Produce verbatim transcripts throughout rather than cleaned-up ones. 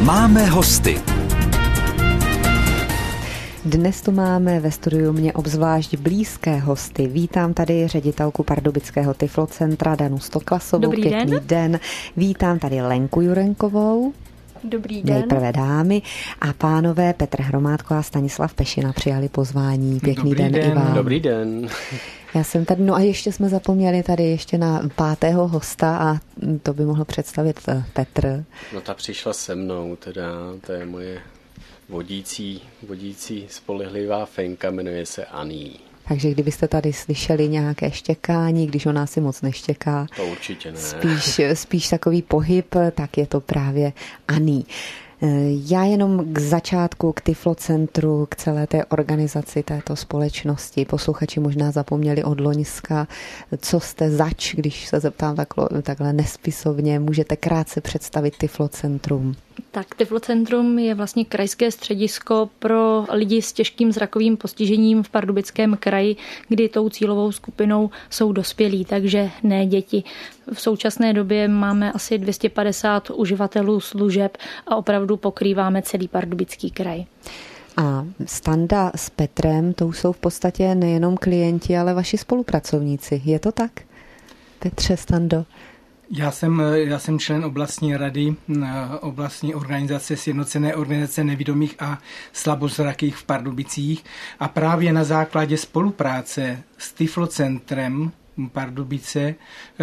Máme hosty. Dnes tu máme ve studiu mě obzvlášť blízké hosty. Vítám tady ředitelku pardubického Tyflocentra Danu Stoklasovou. Dobrý Pěkný den. den. Vítám tady Lenku Jurenkovou. Dobrý den. Nejprve dámy a pánové Petr Hromádko a Stanislav Pešina přijali pozvání. Pěkný Dobrý den, den i vám. Dobrý den. Já jsem tady, no a ještě jsme zapomněli tady ještě na pátého hosta a to by mohl představit Petr. No ta přišla se mnou, teda to je moje vodící, vodící spolehlivá fenka, jmenuje se Aní. Takže kdybyste tady slyšeli nějaké štěkání, když ona si moc neštěká, To určitě ne. spíš, spíš takový pohyb, tak je to právě Aní. Já jenom k začátku, k Tyflocentru, k celé té organizaci této společnosti. Posluchači možná zapomněli od loňska, co jste zač, když se zeptám takhle, takhle nespisovně. Můžete krátce představit Tyflocentrum? Tak Tyflocentrum je vlastně krajské středisko pro lidi s těžkým zrakovým postižením v Pardubickém kraji, kdy tou cílovou skupinou jsou dospělí, takže ne děti. V současné době máme asi dvě stě padesát uživatelů služeb a opravdu pokrýváme celý Pardubický kraj. A Standa s Petrem, to jsou v podstatě nejenom klienti, ale vaši spolupracovníci. Je to tak? Petře, Stando? Já jsem, já jsem člen oblastní rady, oblastní organizace Sjednocené organizace nevidomých a slabozrakých v Pardubicích a právě na základě spolupráce s Tyflocentrem Pardubice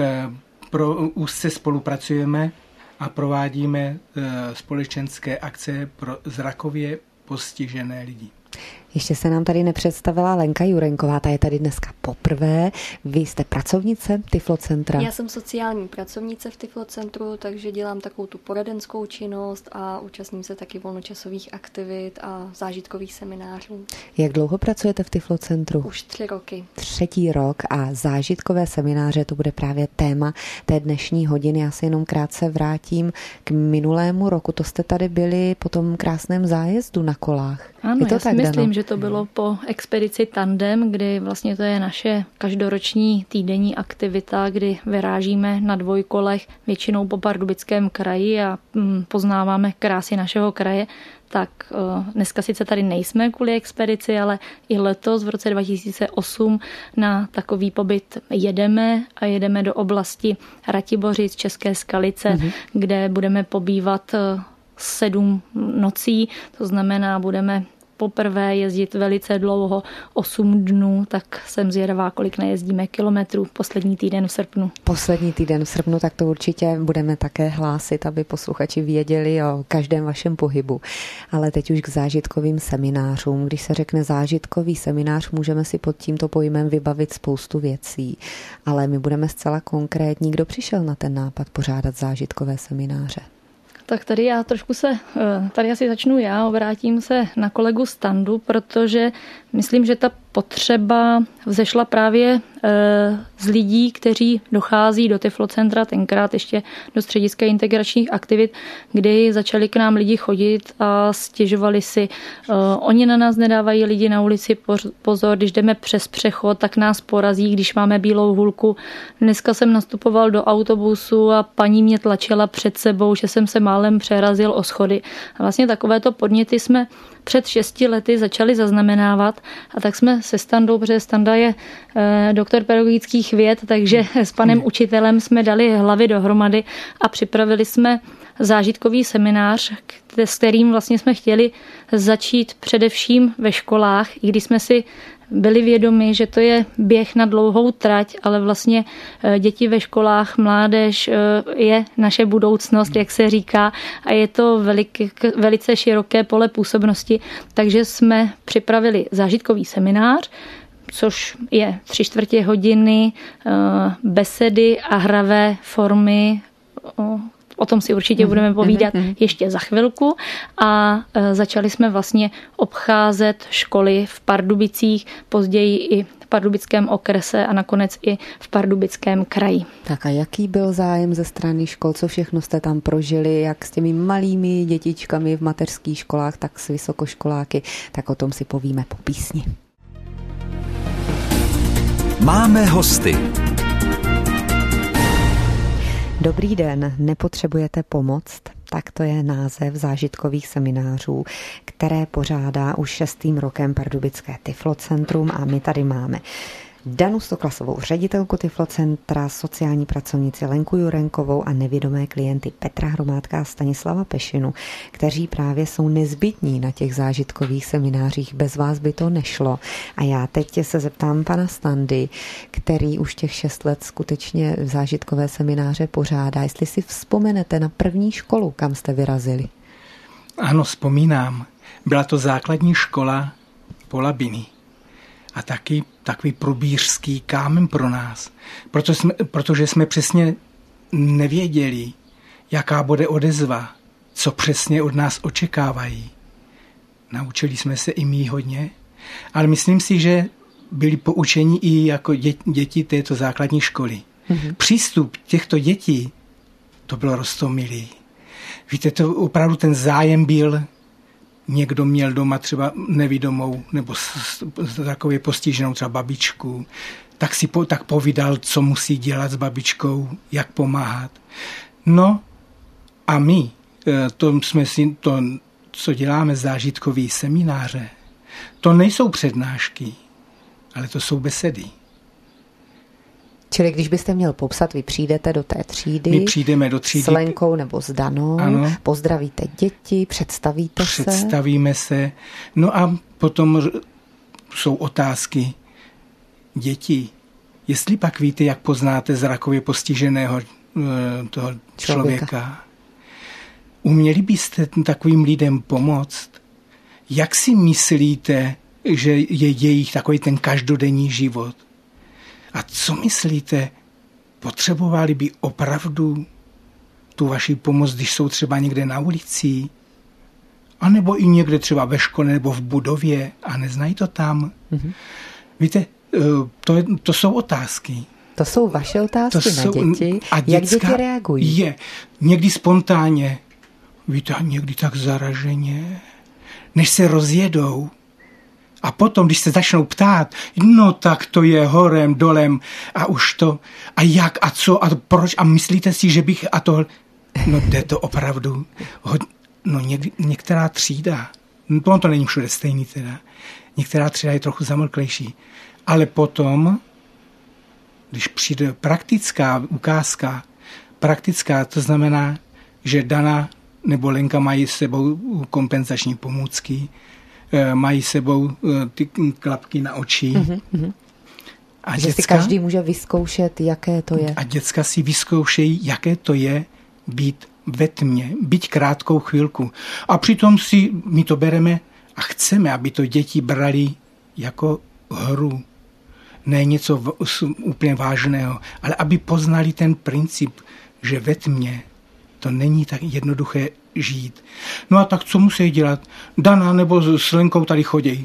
pro, úzce spolupracujeme a provádíme společenské akce pro zrakově postižené lidi. Ještě se nám tady nepředstavila Lenka Jurenková, ta je tady dneska poprvé. Vy jste pracovnice Tyflocentra? Já jsem sociální pracovnice v Tyflocentru, takže dělám takovou tu poradenskou činnost a účastním se taky volnočasových aktivit a zážitkových seminářů. Jak dlouho pracujete v Tyflocentru? Už tři roky. Třetí rok a zážitkové semináře, to bude právě téma té dnešní hodiny. Já se jenom krátce vrátím k minulému roku. To jste tady byli po tom krásném zájezdu na kolách. Ano, je to já tak, si myslím, Dano? že to bylo po expedici Tandem, kdy vlastně to je naše každoroční týdenní aktivita, kdy vyrážíme na dvojkolech většinou po Pardubickém kraji a poznáváme krásy našeho kraje. Tak dneska sice tady nejsme kvůli expedici, ale i letos v roce dva tisíce osm na takový pobyt jedeme a jedeme do oblasti Ratibořic, České Skalice, mm-hmm. kde budeme pobývat sedm nocí, to znamená, budeme poprvé jezdit velice dlouho, osm dnů, tak jsem zvědavá, kolik najezdíme kilometrů poslední týden v srpnu. Poslední týden v srpnu, tak to určitě budeme také hlásit, aby posluchači věděli o každém vašem pohybu. Ale teď už k zážitkovým seminářům. Když se řekne zážitkový seminář, můžeme si pod tímto pojmem vybavit spoustu věcí. Ale my budeme zcela konkrétní. Kdo přišel na ten nápad pořádat zážitkové semináře? Tak tady já trošku se, tady asi začnu já, obrátím se na kolegu Standu, protože myslím, že ta potřeba vzešla právě z lidí, kteří dochází do Tyflocentra, tenkrát ještě do střediska integračních aktivit, kdy začali k nám lidi chodit a stěžovali si. Oni na nás nedávají lidi na ulici pozor, když jdeme přes přechod, tak nás porazí, když máme bílou hůlku. Dneska jsem nastupoval do autobusu a paní mě tlačila před sebou, že jsem se málem přerazil o schody. A vlastně takovéto podněty jsme před šesti lety začali zaznamenávat a tak jsme se Standou, protože Standa je e, doktor pedagogických věd, takže s panem učitelem jsme dali hlavy dohromady a připravili jsme zážitkový seminář, s kterým vlastně jsme chtěli začít především ve školách, i když jsme si byli vědomi, že to je běh na dlouhou trať, ale vlastně děti ve školách, mládež je naše budoucnost, jak se říká, a je to velik, velice široké pole působnosti, takže jsme připravili zážitkový seminář, což je tři čtvrtě hodiny besedy a hravé formy. O tom si určitě budeme povídat ještě za chvilku. A začali jsme vlastně obcházet školy v Pardubicích, později i v Pardubickém okrese a nakonec i v Pardubickém kraji. Tak a jaký byl zájem ze strany škol? Co všechno jste tam prožili, jak s těmi malými dětičkami v mateřských školách, tak s vysokoškoláky? Tak o tom si povíme po písni. Máme hosty. Dobrý den, nepotřebujete pomoct? Tak to je název zážitkových seminářů, které pořádá už šestým rokem Pardubické Tyflocentrum a my tady máme Danu Stoklasovou, ředitelku Tyflocentra, sociální pracovnici Lenku Jurenkovou a nevědomé klienty Petra Hromádka a Stanislava Pešinu, kteří právě jsou nezbytní na těch zážitkových seminářích. Bez vás by to nešlo. A já teď se zeptám pana Standy, který už těch šest let skutečně zážitkové semináře pořádá. Jestli si vzpomenete na první školu, kam jste vyrazili. Ano, vzpomínám. Byla to základní škola Polabiny. A taky takový probířský kámen pro nás. Proto jsme, protože jsme přesně nevěděli, jaká bude odezva, co přesně od nás očekávají. Naučili jsme se i my hodně, ale myslím si, že byli poučeni i jako děti této základní školy. Mm-hmm. Přístup těchto dětí, to bylo roztomilý. Víte, to opravdu ten zájem byl. Někdo měl doma třeba nevidomou nebo takově postiženou třeba babičku, tak si po, tak povídal, co musí dělat s babičkou, jak pomáhat. No a my, to, jsme si, to co děláme zážitkový semináře, to nejsou přednášky, ale to jsou besedy. Čili když byste měl popsat, vy přijdete do té třídy, My přijdeme do třídy s Lenkou nebo s Danou, ano, pozdravíte děti, představíte představíme se. Představíme se. No a potom jsou otázky. Děti, jestli pak víte, jak poznáte zrakově postiženého toho člověka, člověka, uměli byste takovým lidem pomoct? Jak si myslíte, že je jejich takový ten každodenní život? A co myslíte, potřebovali by opravdu tu vaši pomoc, když jsou třeba někde na ulici? A nebo i někde třeba ve škole nebo v budově a neznají to tam? Mm-hmm. Víte, to, je, to jsou otázky. To jsou vaše otázky to na jsou, děti. A jak děti reagují? Je, někdy spontánně, víte, někdy tak zaraženě, než se rozjedou. A potom, když se začnou ptát, no tak to je horem, dolem a už to, a jak, a co, a proč, a myslíte si, že bych, a to, no jde to opravdu, no něk, některá třída, no to není všude stejný teda, některá třída je trochu zamlklejší, ale potom, když přijde praktická ukázka, praktická, to znamená, že Dana nebo Lenka mají s sebou kompenzační pomůcky, mají sebou ty klapky na oči. Mm-hmm. A že děcka, si každý může vyzkoušet, jaké to je. A děcka si vyzkoušejí, jaké to je být ve tmě, být krátkou chvilku. A přitom si my to bereme a chceme, aby to děti brali jako hru. Ne něco v, úplně vážného, ale aby poznali ten princip, že ve tmě to není tak jednoduché žít. No a tak co musí dělat? Dana nebo s Lenkou tady chodí.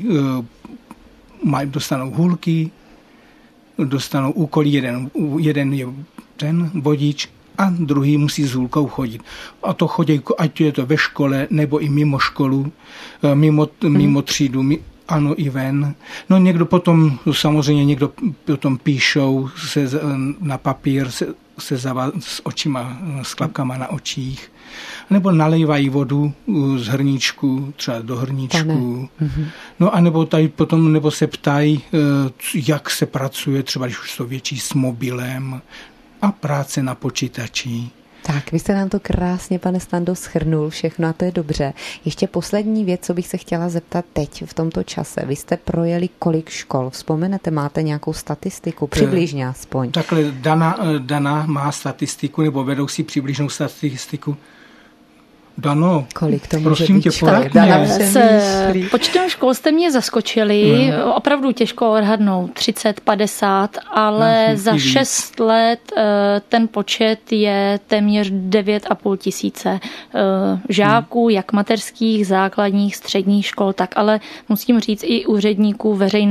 Dostanou hůlky, dostanou úkoly, jeden, jeden je ten vodič a druhý musí s hůlkou chodit. A to chodí, ať je to ve škole, nebo i mimo školu, mimo, mimo třídu, ano i ven. No někdo potom, samozřejmě někdo potom píšou se na papír se, se zava, s očima, s klapkama na očích. Nebo nalejvají vodu z hrníčku, třeba do hrníčku. Mm-hmm. No a nebo tady potom nebo se ptají, jak se pracuje, třeba když už jsou větší s mobilem a práce na počítači. Tak, vy jste nám to krásně, pane Stando, shrnul všechno a to je dobře. Ještě poslední věc, co bych se chtěla zeptat teď v tomto čase. Vy jste projeli kolik škol? Vzpomenete, máte nějakou statistiku? Přibližně aspoň. Takhle Dana, Dana má statistiku, nebo vedou si přibližnou statistiku. Dano, kolik to prosím může tě, poradně. S počtem škol jste mě zaskočili, no. Opravdu těžko odhadnout, třicet, padesát, ale no, za šest let ten počet je téměř devět a půl tisíce žáků, hmm. jak mateřských, základních, středních škol, tak ale musím říct i úředníků veřejné a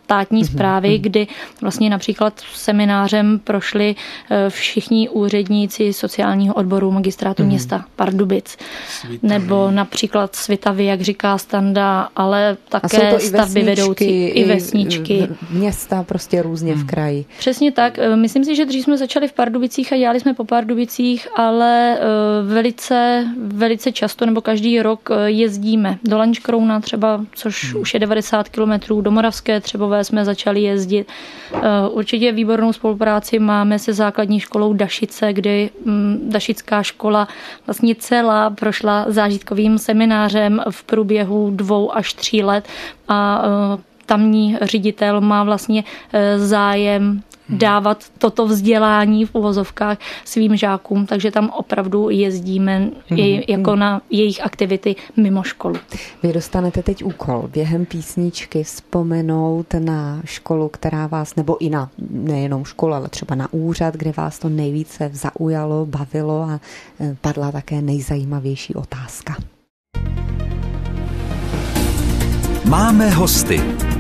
státní správy, mm-hmm. kdy vlastně například seminářem prošli všichni úředníci sociálního odboru magistrátu mm-hmm. města Pardubic. Svitavy. Nebo například Svitavy, jak říká Standa, ale také stavby vedoucí i vesničky. Města prostě různě mm. v kraji. Přesně tak. Myslím si, že dřív jsme začali v Pardubicích a dělali jsme po Pardubicích, ale velice, velice často nebo každý rok jezdíme do Lanškrouna třeba, což mm. už je devadesát kilometrů, do Moravské Třebové jsme začali jezdit. Určitě výbornou spolupráci máme se základní školou Dašice, kdy Dašická škola vlastně celá prošla zážitkovým seminářem v průběhu dvou až tří let a tamní ředitel má vlastně zájem dávat toto vzdělání v uvozovkách svým žákům, takže tam opravdu jezdíme i jako na jejich aktivity mimo školu. Vy dostanete teď úkol během písničky vzpomenout na školu, která vás, nebo i na nejenom školu, ale třeba na úřad, kde vás to nejvíce zaujalo, bavilo a padla také nejzajímavější otázka. Máme hosty.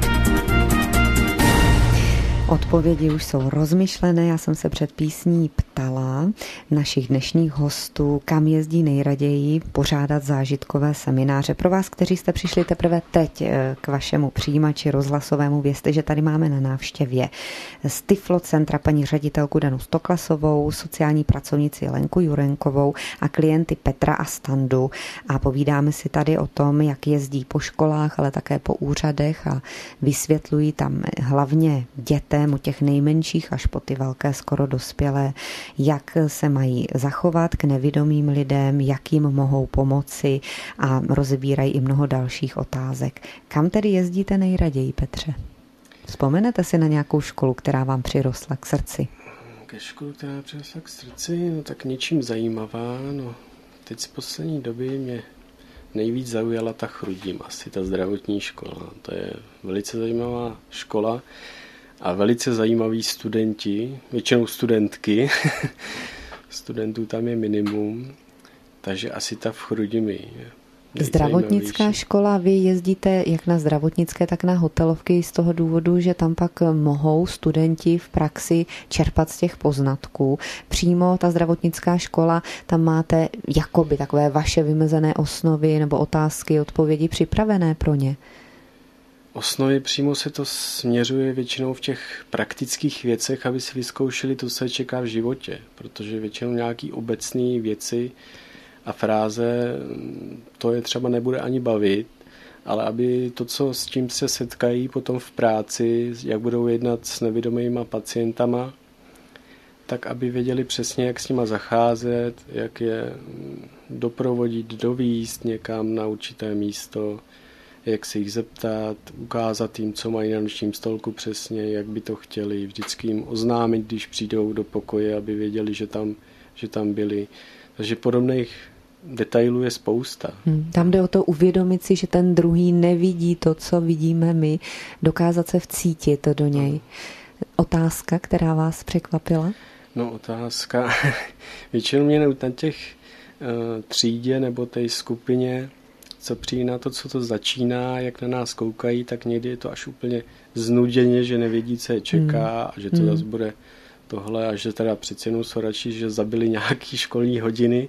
Odpovědi už jsou rozmyšlené, já jsem se před písní ptala našich dnešních hostů, kam jezdí nejraději pořádat zážitkové semináře. Pro vás, kteří jste přišli teprve teď k vašemu přijímači rozhlasovému, vězte, že tady máme na návštěvě z Tiflo centra paní ředitelku Danu Stoklasovou, sociální pracovnici Lenku Jurenkovou a klienty Petra a Standu a povídáme si tady o tom, jak jezdí po školách, ale také po úřadech a vysvětlují tam hlavně dětem, u těch nejmenších až po ty velké, skoro dospělé, jak se mají zachovat k nevidomým lidem, jak jim mohou pomoci a rozebírají i mnoho dalších otázek. Kam tedy jezdíte nejraději, Petře? Vzpomenete si na nějakou školu, která vám přirostla k srdci? Ke školu, která přirostla k srdci, no tak něčím zajímavá. No, teď z poslední doby mě nejvíc zaujala ta Chrudim, asi ta zdravotní škola. To je velice zajímavá škola. A velice zajímaví studenti, většinou studentky, studentů tam je minimum, takže asi ta v Chrudimi. Zdravotnická škola, vy jezdíte jak na zdravotnické, tak na hotelovky z toho důvodu, že tam pak mohou studenti v praxi čerpat z těch poznatků. Přímo ta zdravotnická škola, tam máte jakoby takové vaše vymezené osnovy nebo otázky, odpovědi připravené pro ně. Osnovy přímo se to směřuje většinou v těch praktických věcech, aby si vyzkoušeli to, co se čeká v životě, protože většinou nějaký obecné věci a fráze, to je třeba nebude ani bavit, ale aby to, co s tím se setkají potom v práci, jak budou jednat s nevidomýma pacientama, tak aby věděli přesně, jak s nima zacházet, jak je doprovodit, dovízt někam na určité místo, jak se jich zeptat, ukázat jim, co mají na nočním stolku přesně, jak by to chtěli, vždycky jim oznámit, když přijdou do pokoje, aby věděli, že tam, že tam byli. Takže podobných detailů je spousta. Hmm, tam jde o to uvědomit si, že ten druhý nevidí to, co vidíme my, dokázat se vcítit do něj. Otázka, která vás překvapila? No otázka, většinou mě na těch uh, třídě nebo té skupině, co přijde na to, co to začíná, jak na nás koukají, tak někdy je to až úplně znuděně, že nevědí, co je čeká a že to hmm. zase bude tohle a že teda přeci jenom jsou radši, že zabili nějaký školní hodiny.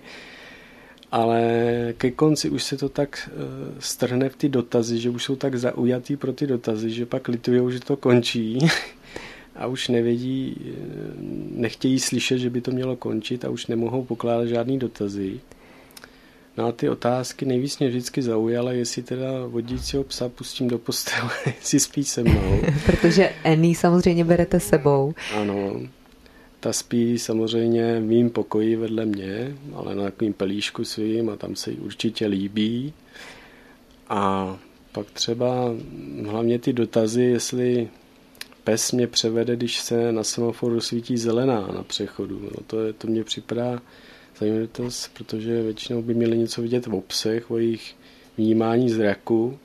Ale ke konci už se to tak uh, strhne v ty dotazy, že už jsou tak zaujatý pro ty dotazy, že pak litujou, že to končí a už nevědí, nechtějí slyšet, že by to mělo končit a už nemohou pokládat žádný dotazy. No a ty otázky nejvíc mě vždycky zaujaly, jestli teda vodícího psa pustím do postele, jestli spí se mnou. Protože Annie samozřejmě berete sebou. Ano, ta spí samozřejmě v mým pokoji vedle mě, ale na takovým pelíšku svým a tam se jí určitě líbí. A pak třeba hlavně ty dotazy, jestli pes mě převede, když se na semaforu svítí zelená na přechodu. No to, je, to mě připadá zajímavost, protože většinou by měli něco vidět v psech, o jejich vnímání zraku.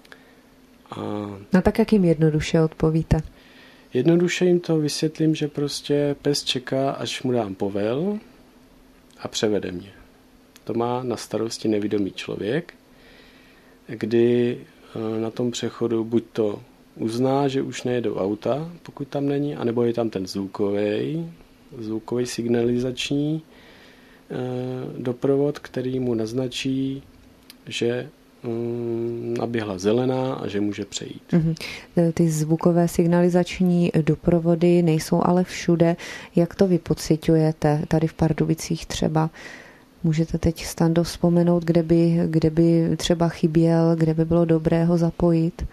A no tak jak jim jednoduše odpovíte? Jednoduše jim to vysvětlím, že prostě pes čeká, až mu dám povel a převede mě. To má na starosti nevidomý člověk, kdy na tom přechodu buď to uzná, že už nejedou auta, pokud tam není, anebo je tam ten zvukový, zvukový signalizační e, doprovod, který mu naznačí, že mm, naběhla zelená a že může přejít. Mm-hmm. Ty zvukové signalizační doprovody nejsou ale všude. Jak to vy pociťujete tady v Pardubicích třeba? Můžete teď, Stando, vzpomenout, kde by, kde by třeba chyběl, kde by bylo dobré ho zapojit?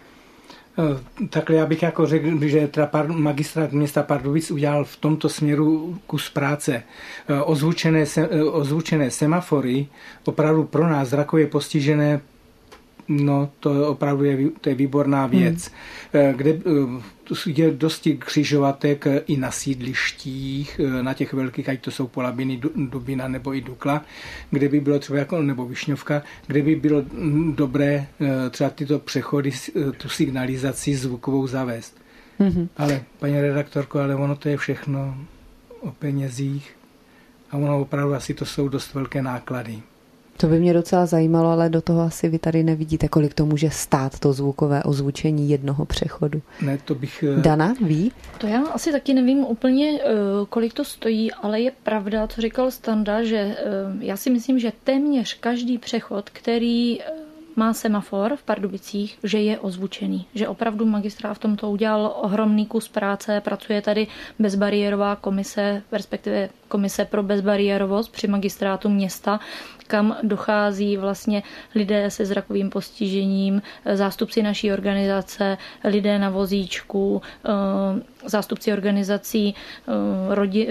Takhle já bych jako řekl, že magistrát města Pardubic udělal v tomto směru kus práce. Ozvučené, ozvučené semafory opravdu pro nás zrakově postižené, no to opravdu je, to je výborná věc. Hmm. Kde je dosti křižovatek i na sídlištích, na těch velkých, ať to jsou Polabiny, Dubina nebo i Dukla, kde by bylo třeba jako, nebo Višňovka, kde by bylo dobré třeba tyto přechody, tu signalizaci zvukovou zavést. Hmm. Ale, paní redaktorko, ale ono to je všechno o penězích a ono opravdu asi to jsou dost velké náklady. To by mě docela zajímalo, ale do toho asi vy tady nevidíte, kolik to může stát, to zvukové ozvučení jednoho přechodu. Ne, to bych... Dana, ví? To já asi taky nevím úplně, kolik to stojí, ale je pravda, co říkal Standa, že já si myslím, že téměř každý přechod, který má semafor v Pardubicích, že je ozvučený. Že opravdu magistrát v tomto udělal ohromný kus práce, pracuje tady bezbariérová komise, respektive komise pro bezbariérovost při magistrátu města, kam dochází vlastně lidé se zrakovým postižením, zástupci naší organizace, lidé na vozíčku, zástupci organizací rodi,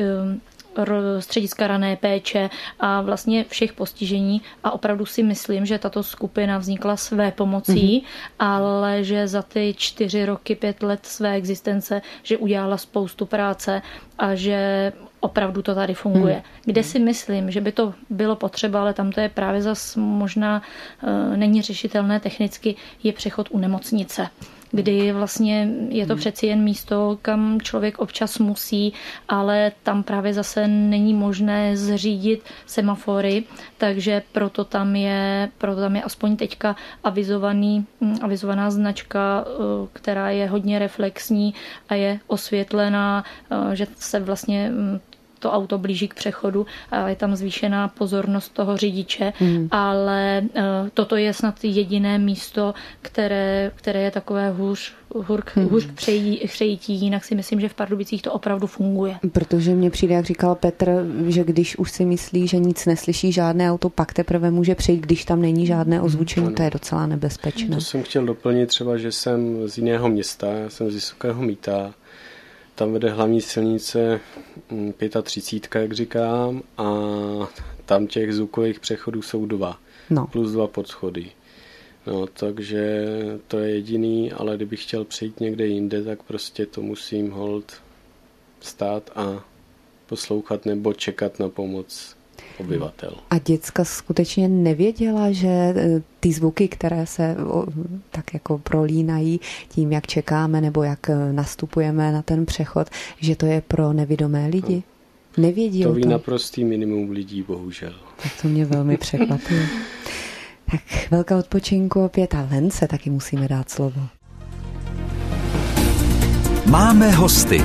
střediska rané péče a vlastně všech postižení a opravdu si myslím, že tato skupina vznikla své pomocí, mm-hmm. ale že za ty čtyři roky, pět let své existence, že udělala spoustu práce a že opravdu to tady funguje. Hmm. Kde si myslím, že by to bylo potřeba, ale tam to je právě zas možná e, není řešitelné technicky, je přechod u nemocnice, kdy vlastně je to přeci jen místo, kam člověk občas musí, ale tam právě zase není možné zřídit semafory, takže proto tam je, proto tam je aspoň teďka avizovaný, avizovaná značka, která je hodně reflexní a je osvětlená, že se vlastně to auto blíží k přechodu a je tam zvýšená pozornost toho řidiče, mm. ale uh, toto je snad jediné místo, které, které je takové hůř, hůř, mm. hůř k přejítí, jinak si myslím, že v Pardubicích to opravdu funguje. Protože mně přijde, jak říkal Petr, že když už si myslí, že nic neslyší žádné auto, pak teprve může přejít, když tam není žádné ozvučení, mm. to je docela nebezpečné. To jsem chtěl doplnit třeba, že jsem z jiného města, já jsem z Vysokého Mýta. Tam vede hlavní silnice třicet pět, jak říkám, a tam těch zvukových přechodů jsou dva. No. Plus dva podschody. No, takže to je jediný, ale kdybych chtěl přejít někde jinde, tak prostě to musím hold stát a poslouchat nebo čekat na pomoc obyvatel. A děcka skutečně nevěděla, že ty zvuky, které se tak jako prolínají tím, jak čekáme nebo jak nastupujeme na ten přechod, že to je pro nevidomé lidi? No. Nevědí to ví naprostý minimum lidí, bohužel. Tak to mě velmi překvapuje. Tak velká odpočinku opět a Lence taky musíme dát slovo. Máme hosty.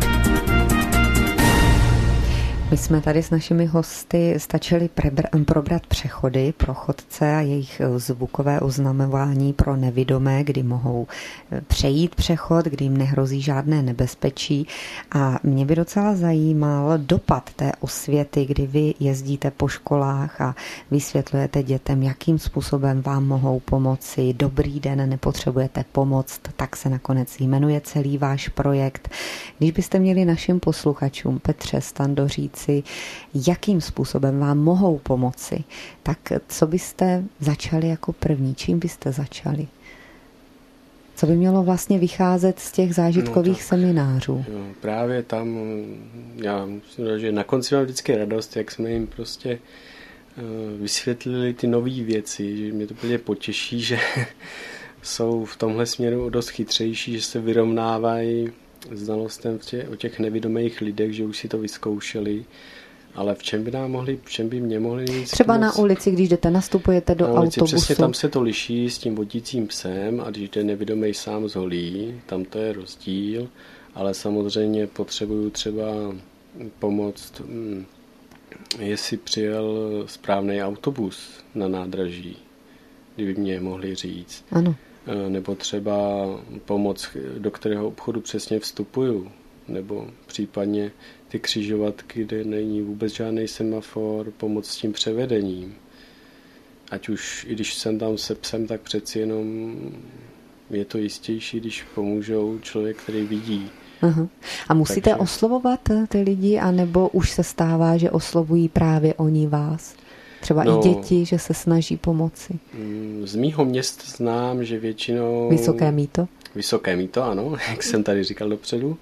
My jsme tady s našimi hosty stačili probrat přechody pro chodce a jejich zvukové oznamování pro nevidomé, kdy mohou přejít přechod, kdy jim nehrozí žádné nebezpečí. A mě by docela zajímal dopad té osvěty, kdy vy jezdíte po školách a vysvětlujete dětem, jakým způsobem vám mohou pomoci. Dobrý den, nepotřebujete pomoc, tak se nakonec jmenuje celý váš projekt. Když byste měli našim posluchačům, Petře, Stando, říct, jakým způsobem vám mohou pomoci, tak co byste začali jako první? Čím byste začali? Co by mělo vlastně vycházet z těch zážitkových no seminářů? Jo, právě tam, já musím říct, že na konci mám vždycky radost, jak jsme jim prostě vysvětlili ty nové věci, že mě to úplně potěší, že jsou v tomhle směru dost chytřejší, že se vyrovnávají znalostem o těch nevidomých lidech, že už si to vyzkoušeli Ale v čem by nám mohli, v čem by mě mohli nejvíc Třeba pomoct? na ulici, když jdete, nastupujete do na ulici, autobusu. Přesně tam se to liší s tím vodícím psem a když jde nevidomý sám z holí, tam to je rozdíl, ale samozřejmě potřebuju třeba pomoct, jestli přijel správný autobus na nádraží, kdyby mě mohli říct. Ano. Nebo třeba pomoc, do kterého obchodu přesně vstupuju, nebo případně ty křižovatky, kde není vůbec žádný semafor, pomoc s tím převedením. Ať už, i když jsem tam se psem, tak přeci jenom je to jistější, když pomůžou člověk, který vidí. Aha. A musíte Takže... oslovovat ty lidi, anebo už se stává, že oslovují právě oni vás? Třeba no, i děti, že se snaží pomoci. Z mýho města znám, že většinou... Vysoké mýto? Vysoké mýto, ano, jak jsem tady říkal dopředu.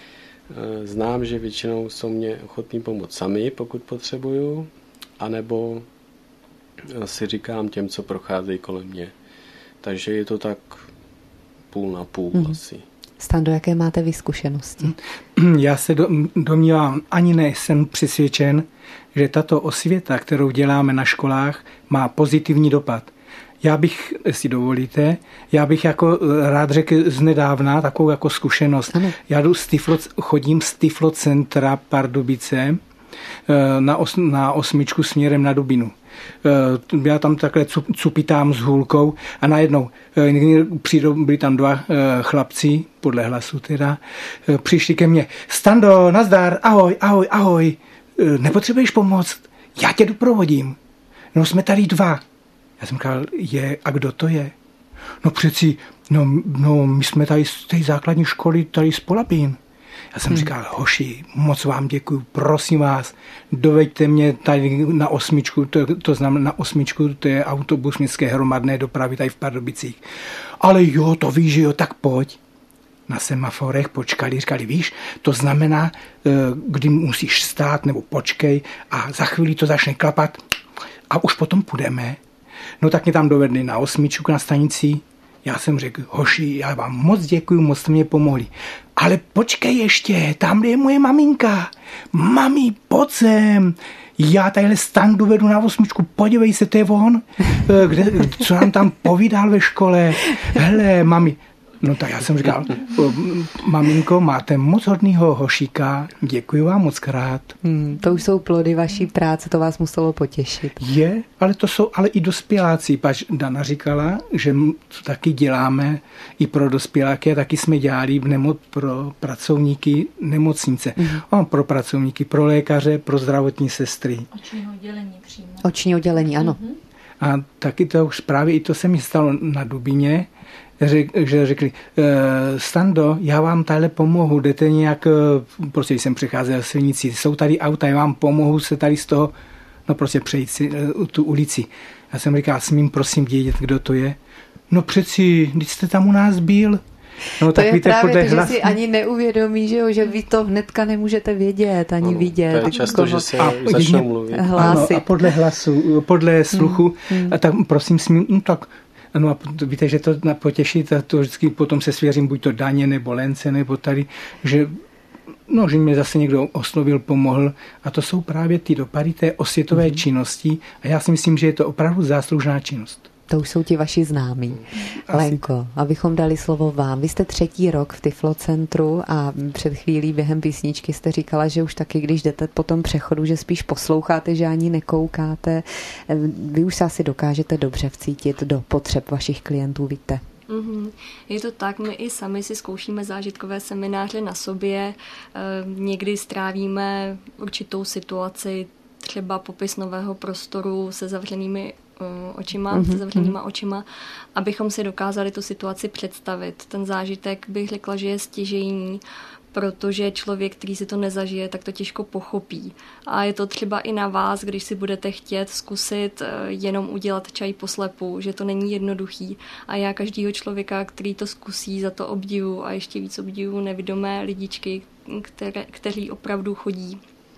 Znám, že většinou jsou mě ochotní pomoct sami, pokud potřebuju, anebo si říkám těm, co procházejí kolem mě. Takže je to tak půl na půl hmm. asi. Stando, jaké máte vy zkušenosti? Já se do, domnívám, ani nejsem přesvědčen, že tato osvěta, kterou děláme na školách, má pozitivní dopad. Já bych, jestli dovolíte, já bych jako rád řekl z nedávna takovou jako zkušenost. Ano. Já jdu z Tiflo, chodím z Tiflo centra Pardubice na, os, na osmičku směrem na Dubinu. Já tam takhle cupitám s hůlkou a najednou přijdou, byli tam dva chlapci, podle hlasu teda, přišli ke mně. Stando, nazdar, ahoj, ahoj, ahoj, nepotřebuješ pomoct? Já tě doprovodím. No jsme tady dva. Já jsem říkal, je, a kdo to je? No přeci, no, no my jsme tady z té základní školy, tady z Polabín. Já jsem hmm. říkal, hoši, moc vám děkuju, prosím vás, doveďte mě tady na osmičku, to, to znamená na osmičku, to je autobus městské hromadné dopravy tady v Pardubicích. Ale jo, to víš, že jo, tak pojď. Na semaforech počkali, říkali, víš, to znamená, kdy musíš stát nebo počkej a za chvíli to začne klapat a už potom půjdeme. No tak mě tam dovedli na osmičku na stanici. Já jsem řekl, hoši, já vám moc děkuju, moc jste mě pomohli. Ale počkej ještě, tam je moje maminka. Mami, pojď sem. Já tadyhle Standu vedu na osmičku, podívej se, to je on, kde, co nám tam povídal ve škole. Hele, mami. No tak já jsem říkal, maminko, máte moc hodnýho hošíka, děkuji vám moc krát. Hmm, to už jsou plody vaší práce, to vás muselo potěšit. Je, ale to jsou ale i dospěláci, pač Dana říkala, že taky děláme i pro dospěláky a taky jsme dělali v nemo, pro pracovníky nemocnice. Hmm. A pro pracovníky, pro lékaře, pro zdravotní sestry. Oční oddělení přímo. Oční oddělení, ano. Hmm. A taky to už právě i to se mi stalo na Dubině, že řekli, Stando, já vám tady pomohu, jdete nějak, prostě jsem přecházel silnici, jsou tady auta, já vám pomohu se tady z toho, no prostě přejít si tu ulici. Já jsem říkal, smím prosím vědět, kdo to je? No přeci, když jste tam u nás byl. No, to tak je víte, právě podle to, že hlas... si ani neuvědomí, že, jo, že vy to hnedka nemůžete vědět, ani ano, vidět. To je často, koho... že se a začnou mluvit. Ano, a podle hlasu, podle sluchu, hmm, hmm. a tak prosím smím, no tak. No a víte, že to potěší, to vždycky potom se svěřím, buď to Daně, nebo Lence, nebo tady, že, no, že mě zase někdo oslovil, pomohl. A to jsou právě ty dopady té osvětové mm-hmm. činnosti. A já si myslím, že je to opravdu záslužná činnost. To už jsou ti vaši známí. Asi. Lenko, abychom dali slovo vám. Vy jste třetí rok v Tiflo centru a před chvílí během písničky jste říkala, že už taky, když jdete po tom přechodu, že spíš posloucháte, že ani nekoukáte. Vy už se asi dokážete dobře vcítit do potřeb vašich klientů, víte? Mm-hmm. Je to tak, my i sami si zkoušíme zážitkové semináře na sobě. Někdy strávíme určitou situaci, třeba popis nového prostoru se zavřenými očima, mm-hmm. se zavřenýma očima, abychom si dokázali tu situaci představit. Ten zážitek bych řekla, že je stěžejní, protože člověk, který si to nezažije, tak to těžko pochopí. A je to třeba i na vás, když si budete chtět zkusit jenom udělat čaj poslepu, že to není jednoduchý. A já každýho člověka, který to zkusí, za to obdivu a ještě víc obdivu nevidomé lidičky, které, kteří opravdu chodí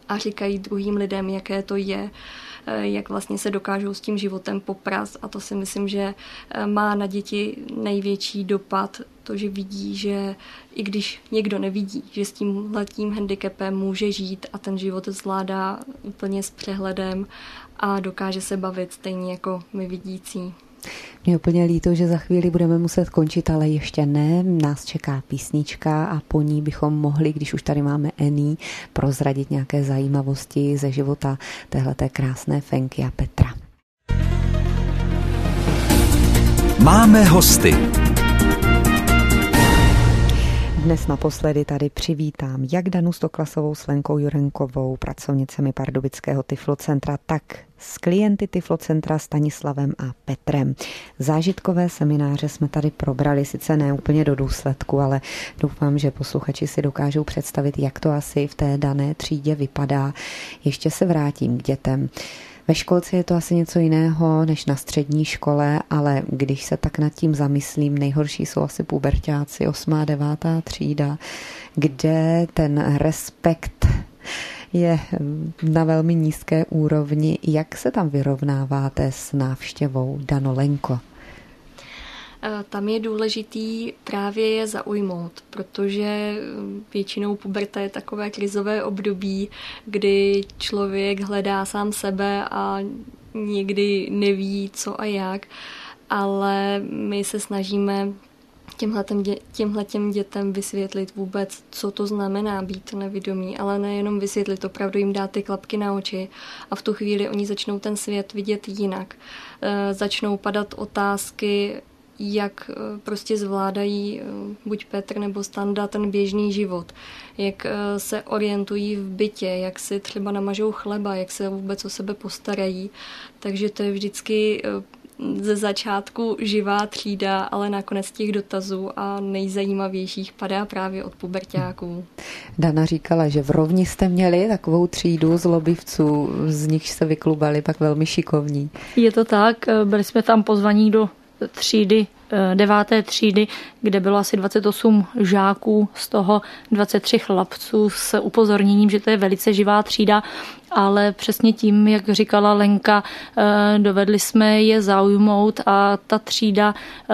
a říkají druhým lidem, jaké to je, jak vlastně se dokážou s tím životem poprat, a to si myslím, že má na děti největší dopad, to, že vidí, že i když někdo nevidí, že s tímhletím handicapem může žít a ten život zvládá úplně s přehledem a dokáže se bavit stejně jako my vidící. Mě úplně líto, že za chvíli budeme muset končit, ale ještě ne. Nás čeká písnička a po ní bychom mohli, když už tady máme Ení, prozradit nějaké zajímavosti ze života téhleté krásné Fenky a Petra. Máme hosty. Dnes naposledy tady přivítám jak Danu Stoklasovou s Lenkou Jurenkovou, pracovnicemi Pardubického Tyflocentra, tak s klienty Tyflocentra Stanislavem a Petrem. Zážitkové semináře jsme tady probrali, sice ne úplně do důsledku, ale doufám, že posluchači si dokážou představit, jak to asi v té dané třídě vypadá. Ještě se vrátím k dětem. Ve školce je to asi něco jiného než na střední škole, ale když se tak nad tím zamyslím, nejhorší jsou asi puberťáci, osmá, devátá třída, kde ten respekt je na velmi nízké úrovni. Jak se tam vyrovnáváte s návštěvou, Dano, Lenko? Tam je důležitý právě je zaujmout, protože většinou puberta je takové krizové období, kdy člověk hledá sám sebe a někdy neví, co a jak, ale my se snažíme těmhletěm dětem vysvětlit vůbec, co to znamená být nevidomý, ale nejenom vysvětlit, opravdu jim dát ty klapky na oči a v tu chvíli oni začnou ten svět vidět jinak. Začnou padat otázky, jak prostě zvládají buď Petr nebo Standa ten běžný život, jak se orientují v bytě, jak si třeba namažou chleba, jak se vůbec o sebe postarají. Takže to je vždycky ze začátku živá třída, ale nakonec těch dotazů a nejzajímavějších padá právě od puberťáků. Dana říkala, že v Rovni jste měli takovou třídu zlobivců, z nich se vyklubali pak velmi šikovní. Je to tak, byli jsme tam pozvaní do třídy, deváté třídy, kde bylo asi dvacet osm žáků, z toho dvacet tři chlapců s upozorněním, že to je velice živá třída, ale přesně tím, jak říkala Lenka, dovedli jsme je zaujmout a ta třída,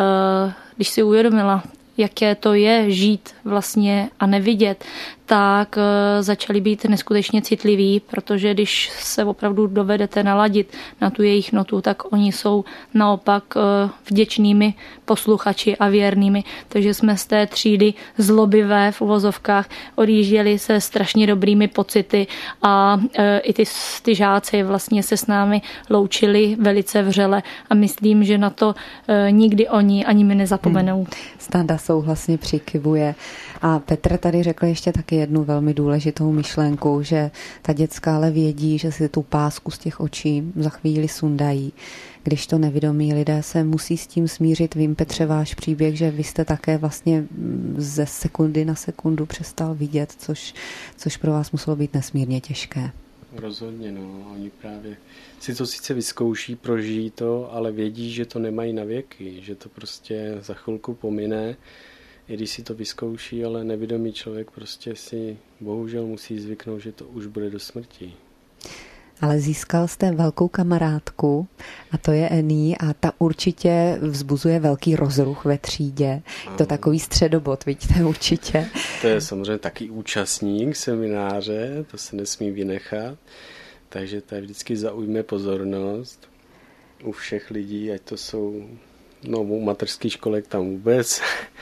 když si uvědomila, jaké to je žít vlastně a nevidět, tak začali být neskutečně citliví, protože když se opravdu dovedete naladit na tu jejich notu, tak oni jsou naopak vděčnými posluchači a věrnými. Takže jsme z té třídy zlobivé v uvozovkách odjížděli se strašně dobrými pocity a i ty, ty žáci vlastně se s námi loučili velice vřele a myslím, že na to nikdy oni ani my nezapomenou. Hmm. Standa souhlasně přikyvuje. A Petr tady řekl ještě taky jednu velmi důležitou myšlenku, že ta děcka ale vědí, že si tu pásku z těch očí za chvíli sundají. Když to nevědomí lidé se musí s tím smířit. Vím, Petře, váš příběh, že vy jste také vlastně ze sekundy na sekundu přestal vidět, což, což pro vás muselo být nesmírně těžké. Rozhodně, no. Oni právě si to sice vyzkouší, prožijí to, ale vědí, že to nemají na věky, že to prostě za chvilku pomine, i když si to vyzkouší, ale nevědomý člověk prostě si bohužel musí zvyknout, že to už bude do smrti. Ale získal jste velkou kamarádku a to je Ení a ta určitě vzbuzuje velký rozruch ve třídě. Je to takový středobod, vidíte, určitě. To je samozřejmě taky účastník semináře, to se nesmí vynechat, takže to vždycky zaujme pozornost u všech lidí, ať to jsou, no u mateřských školek tam vůbec,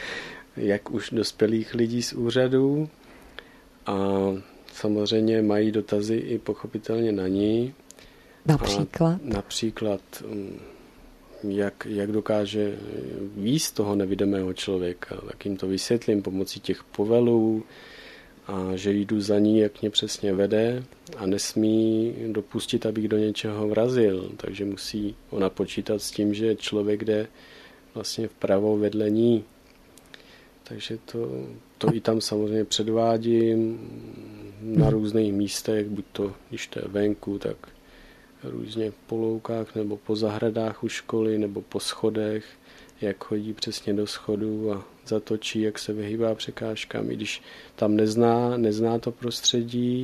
jak už dospělých lidí z úřadu a samozřejmě mají dotazy i pochopitelně na ní. Například? A například, jak, jak dokáže víc toho nevidomého člověka. Tak jim to vysvětlím pomocí těch povelů a že jdu za ní, jak mě přesně vede a nesmí dopustit, abych do něčeho vrazil. Takže musí ona počítat s tím, že člověk jde vlastně vpravo vedle ní. Takže to, to i tam samozřejmě předvádím na různých místech, buď to, když to je venku, tak různě po loukách nebo po zahradách u školy nebo po schodech, jak chodí přesně do schodů a zatočí, jak se vyhýbá překážkám, i když tam nezná, nezná to prostředí,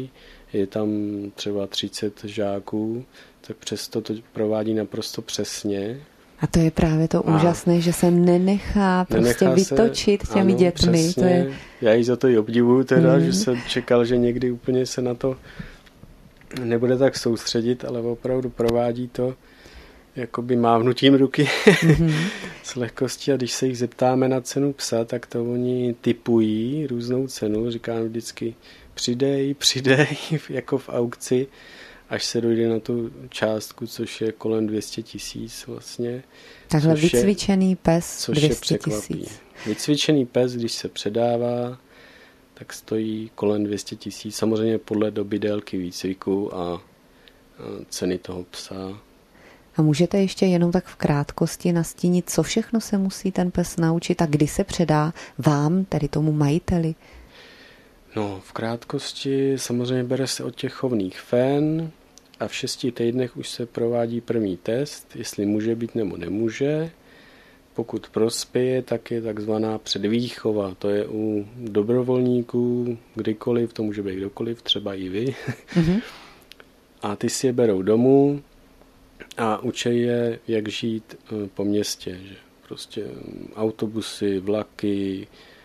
je tam třeba třicet žáků, tak přesto to provádí naprosto přesně. A to je právě to a úžasné, že se nenechá prostě nenechá vytočit se, těmi ano, dětmi. Přesně. To je... Já jí za to i obdivuju teda, mm. že jsem čekal, že někdy úplně se na to nebude tak soustředit, ale opravdu provádí to jakoby mávnutím ruky mm-hmm. s lehkostí, a když se jich zeptáme na cenu psa, tak to oni tipují různou cenu, říkám vždycky přidej, přidej, jako v aukci, až se dojde na tu částku, což je kolem dvě stě tisíc vlastně. Takhle vycvičený pes dvě stě tisíc. Vycvičený pes, když se předává, tak stojí kolem dvě stě tisíc, samozřejmě podle doby délky výcviku a ceny toho psa. A můžete ještě jenom tak v krátkosti nastínit, co všechno se musí ten pes naučit a kdy se předá vám, tedy tomu majiteli? No, v krátkosti samozřejmě bere se od těch chovných fen a v šesti týdnech už se provádí první test, jestli může být nebo nemůže. Pokud prospěje, tak je takzvaná předvýchova. To je u dobrovolníků kdykoliv, to může být kdokoliv, třeba i vy. Mm-hmm. A ty si je berou domů a učí je, jak žít po městě. Že prostě autobusy, vlaky,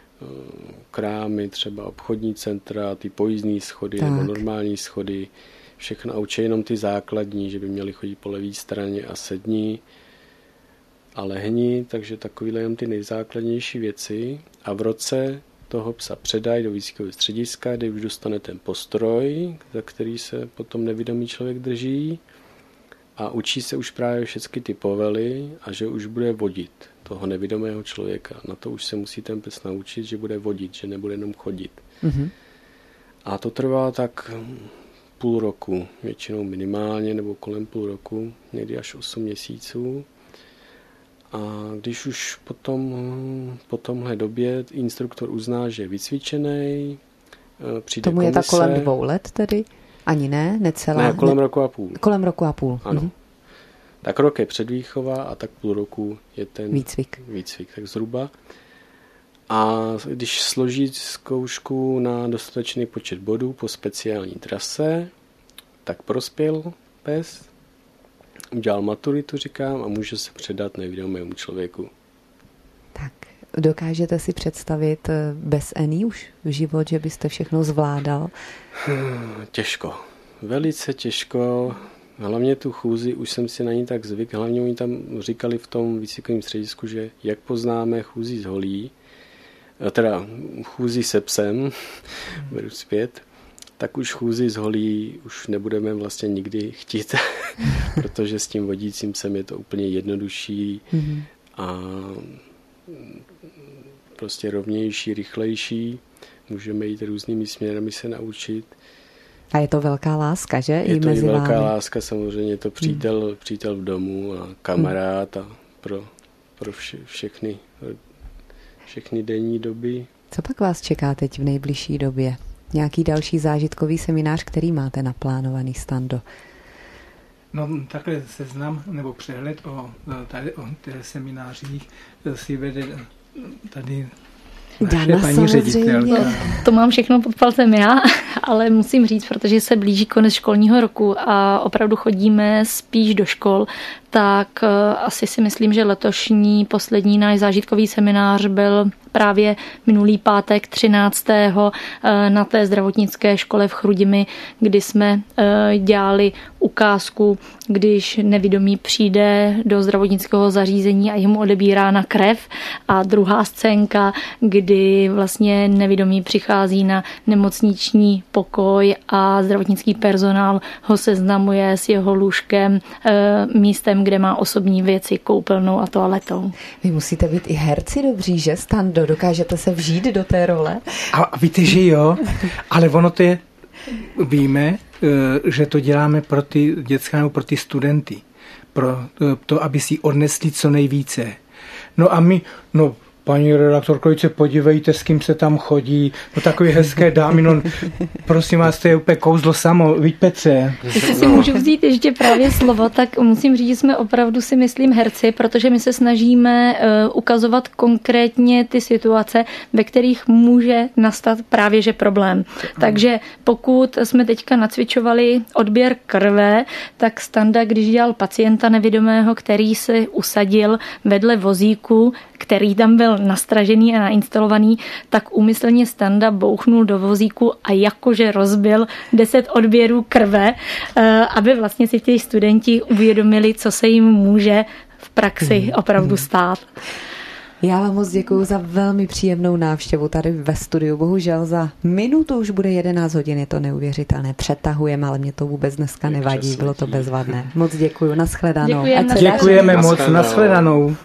krámy, třeba obchodní centra, ty pojízdní schody tak. nebo normální schody. Všechno a učí jenom ty základní, že by měli chodit po levé straně a sední a lehni, takže takovýhle jenom ty nejzákladnější věci. A v roce toho psa předají do výcvikového střediska, kde už dostane ten postroj, za který se potom nevidomý člověk drží, a učí se už právě všechny ty povely a že už bude vodit toho nevidomého člověka. Na to už se musí ten pes naučit, že bude vodit, že nebude jenom chodit. Mm-hmm. A to trvá tak půl roku, většinou minimálně, nebo kolem půl roku, někdy až osm měsíců. A když už potom, po tomhle době instruktor uzná, že je vycvičený, přijde tomu komise. Je tak kolem dvou let tedy? Ani ne, necelá. Ne, kolem ne, roku a půl. Kolem roku a půl. Ano. Mhm. Tak rok je předvýchova a tak půl roku je ten výcvik. výcvik, tak zhruba. A když složí zkoušku na dostatečný počet bodů po speciální trase, tak prospěl pes, udělal maturitu, říkám, a může se předat nevidomému člověku. Tak, dokážete si představit bez Eny už v život, že byste všechno zvládal? Těžko. Velice těžko. Hlavně tu chůzi, už jsem si na ní tak zvyk, hlavně oni tam říkali v tom výcvikovém středisku, že jak poznáme chůzi z holí, teda chůzi se psem, beru zpět, tak už chůzi z holí už nebudeme vlastně nikdy chtít, protože s tím vodícím psem je to úplně jednodušší mm-hmm. a prostě rovnější, rychlejší. Můžeme jít různými směrami se naučit. A je to velká láska, že? Je I to mezi i velká vámi. láska, samozřejmě je to přítel, hmm. přítel v domu a kamarád a pro, pro vše, všechny, všechny denní doby. Co pak vás čeká teď v nejbližší době? Nějaký další zážitkový seminář, který máte naplánovaný, Stando? No takhle seznam nebo přehled o, tady, o těch seminářích si vede tady Dana, paní ředitelka. To mám všechno pod palcem já, ale musím říct, protože se blíží konec školního roku a opravdu chodíme spíš do škol, tak asi si myslím, že letošní poslední náš zážitkový seminář byl právě minulý pátek třináctého na té zdravotnické škole v Chrudimi, kdy jsme dělali ukázku, když nevidomý přijde do zdravotnického zařízení a jemu odebírána krev, a druhá scénka, kdy vlastně nevidomý přichází na nemocniční pokoj a zdravotnický personál ho seznamuje s jeho lůžkem, místem, kde má osobní věci, koupelnou a toaletou. Vy musíte být i herci dobří, že, Stando? Dokážete se vžít do té role? A víte, že jo, ale ono to je, víme, že to děláme pro ty dětská nebo pro ty studenty, pro to, aby si odnesli co nejvíce. No a my, no paní redaktorko, se podívejte, s kým se tam chodí, no takový hezké dámy, no prosím vás, to je úplně kouzlo samo, víš Petře. Jestli si můžu vzít ještě právě slovo, tak musím říct, že jsme opravdu si myslím herci, protože my se snažíme uh, ukazovat konkrétně ty situace, ve kterých může nastat právě že problém. Takže pokud jsme teďka nacvičovali odběr krve, tak Standa, když dělal pacienta nevidomého, který se usadil vedle vozíku, který tam byl nastražený a nainstalovaný, tak úmyslně Standa bouchnul do vozíku a jakože rozbil deset odběrů krve, aby vlastně si ti studenti uvědomili, co se jim může v praxi opravdu stát. Já vám moc děkuju za velmi příjemnou návštěvu tady ve studiu. Bohužel za minutu už bude jedenáct hodin, je to neuvěřitelné. Přetahujeme, ale mě to vůbec dneska nevadí, bylo to bezvadné. Moc děkuju, nashledanou. Děkujeme, Děkujeme moc, nashledanou.